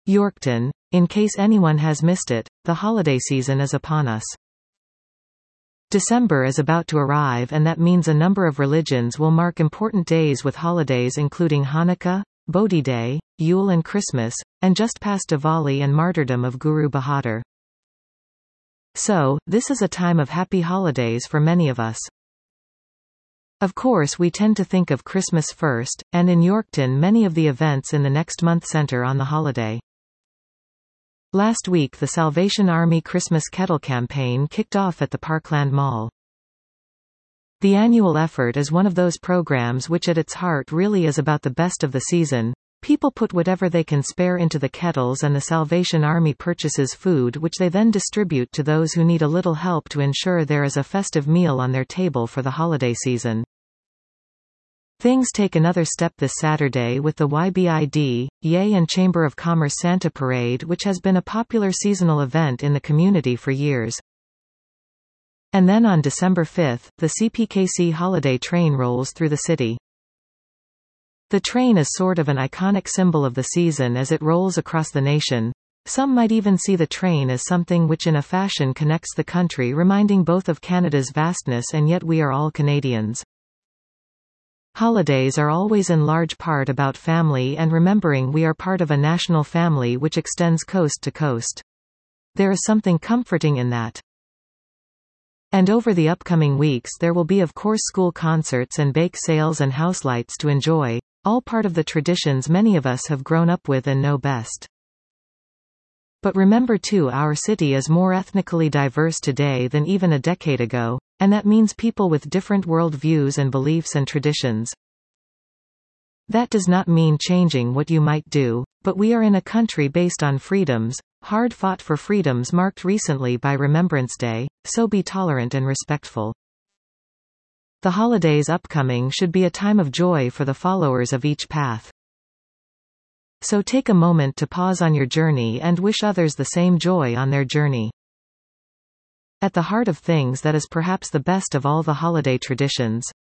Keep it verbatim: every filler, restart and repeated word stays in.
Yorkton. In case anyone has missed it, the holiday season is upon us. December is about to arrive, and that means a number of religions will mark important days with holidays including Hanukkah, Bodhi Day, Yule and Christmas, and just past Diwali and martyrdom of Guru Bahadur. So, this is a time of happy holidays for many of us. Of course, we tend to think of Christmas first, and in Yorkton many of the events in the next month center on the holiday. Last week the Salvation Army Christmas Kettle campaign kicked off at the Parkland Mall. The annual effort is one of those programs which at its heart really is about the best of the season. People put whatever they can spare into the kettles, and the Salvation Army purchases food which they then distribute to those who need a little help to ensure there is a festive meal on their table for the holiday season. Things take another step this Saturday with the Y B I D, Yay and Chamber of Commerce Santa Parade, which has been a popular seasonal event in the community for years. And then on December fifth, the C P K C holiday train rolls through the city. The train is sort of an iconic symbol of the season as it rolls across the nation. Some might even see the train as something which in a fashion connects the country, reminding both of Canada's vastness and yet we are all Canadians. Holidays are always in large part about family and remembering we are part of a national family which extends coast to coast. There is something comforting in that. And over the upcoming weeks there will be of course school concerts and bake sales and house lights to enjoy, all part of the traditions many of us have grown up with and know best. But remember too, our city is more ethnically diverse today than even a decade ago, and that means people with different world views and beliefs and traditions. That does not mean changing what you might do, but we are in a country based on freedoms, hard fought for freedoms marked recently by Remembrance Day, so be tolerant and respectful. The holidays upcoming should be a time of joy for the followers of each path. So take a moment to pause on your journey and wish others the same joy on their journey. At the heart of things, that is perhaps the best of all the holiday traditions.